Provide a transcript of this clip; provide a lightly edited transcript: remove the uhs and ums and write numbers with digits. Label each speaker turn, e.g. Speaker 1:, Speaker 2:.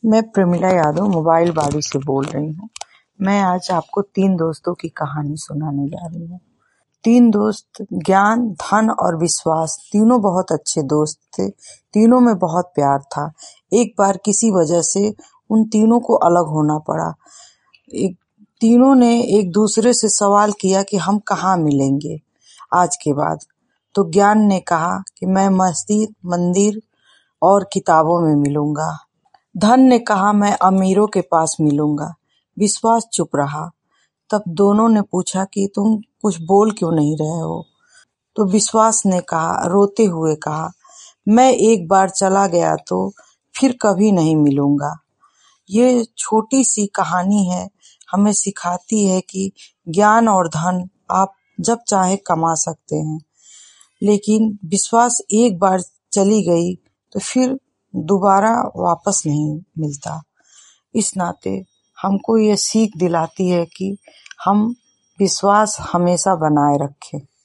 Speaker 1: मैं प्रमिला यादव मोबाइल बाड़ी से बोल रही हूँ। मैं आज आपको 3 दोस्तों की कहानी सुनाने जा रही हूँ। 3 दोस्त ज्ञान, धन और विश्वास तीनों बहुत अच्छे दोस्त थे। तीनों में बहुत प्यार था। एक बार किसी वजह से उन तीनों को अलग होना पड़ा। तीनों ने एक दूसरे से सवाल किया कि हम कहाँ मिलेंगे आज के बाद। तो ज्ञान ने कहा कि मैं मस्जिद, मंदिर और किताबों में मिलूंगा। धन ने कहा मैं अमीरों के पास मिलूंगा। विश्वास चुप रहा। तब दोनों ने पूछा कि तुम कुछ बोल क्यों नहीं रहे हो। तो विश्वास ने कहा, रोते हुए कहा, मैं एक बार चला गया तो फिर कभी नहीं मिलूंगा। ये छोटी सी कहानी है, हमें सिखाती है कि ज्ञान और धन आप जब चाहे कमा सकते हैं, लेकिन विश्वास एक बार चली गई तो फिर दोबारा वापस नहीं मिलता। इस नाते हमको ये सीख दिलाती है कि हम विश्वास हमेशा बनाए रखें।